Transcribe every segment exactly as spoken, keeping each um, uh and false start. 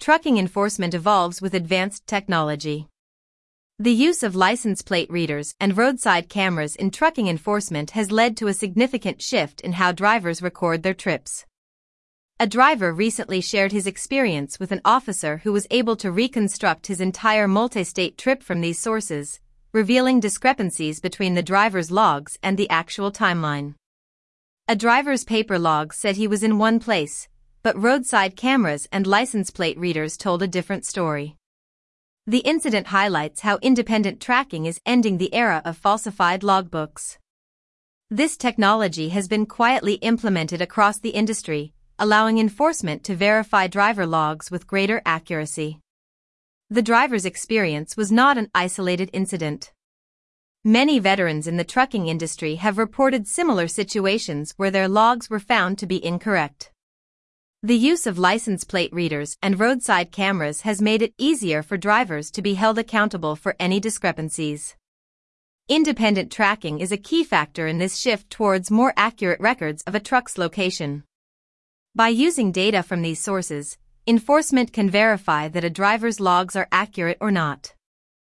trucking enforcement evolves with advanced technology. The use of license plate readers and roadside cameras in trucking enforcement has led to a significant shift in how drivers record their trips. A driver recently shared his experience with an officer who was able to reconstruct his entire multi-state trip from these sources, revealing discrepancies between the driver's logs and the actual timeline. A driver's paper log said he was in one place, but roadside cameras and license plate readers told a different story. The incident highlights how independent tracking is ending the era of falsified logbooks. This technology has been quietly implemented across the industry, allowing enforcement to verify driver logs with greater accuracy. The driver's experience was not an isolated incident. Many veterans in the trucking industry have reported similar situations where their logs were found to be incorrect. The use of license plate readers and roadside cameras has made it easier for drivers to be held accountable for any discrepancies. Independent tracking is a key factor in this shift towards more accurate records of a truck's location. By using data from these sources, enforcement can verify that a driver's logs are accurate or not.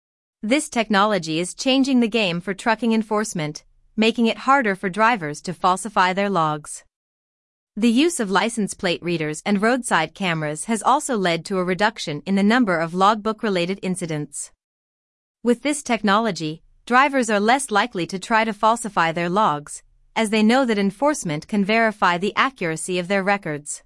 This technology is changing the game for trucking enforcement, making it harder for drivers to falsify their logs. The use of license plate readers and roadside cameras has also led to a reduction in the number of logbook-related incidents. With this technology, drivers are less likely to try to falsify their logs, as they know that enforcement can verify the accuracy of their records.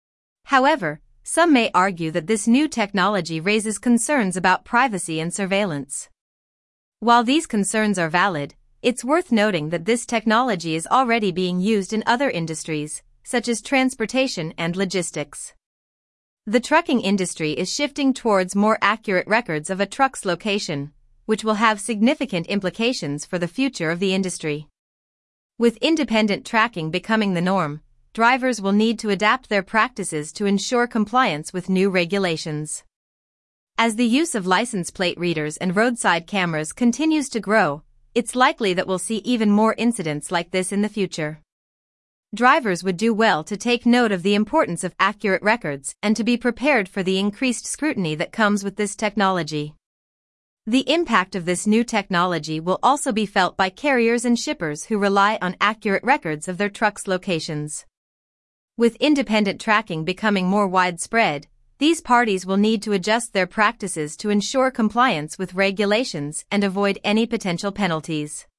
However, some may argue that this new technology raises concerns about privacy and surveillance. While these concerns are valid, it's worth noting that this technology is already being used in other industries, such as transportation and logistics. The trucking industry is shifting towards more accurate records of a truck's location, which will have significant implications for the future of the industry. With independent tracking becoming the norm, drivers will need to adapt their practices to ensure compliance with new regulations. As the use of license plate readers and roadside cameras continues to grow, it's likely that we'll see even more incidents like this in the future. Drivers would do well to take note of the importance of accurate records and to be prepared for the increased scrutiny that comes with this technology. The impact of this new technology will also be felt by carriers and shippers who rely on accurate records of their trucks' locations. With independent tracking becoming more widespread, these parties will need to adjust their practices to ensure compliance with regulations and avoid any potential penalties.